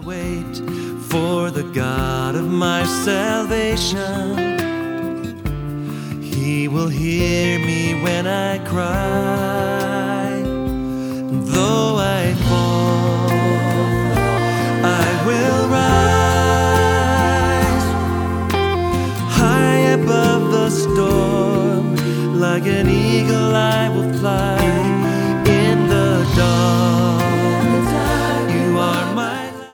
wait for the God of my salvation. He will hear me when I cry. Though I fall, I will rise high above the storm. Like an eagle I will fly.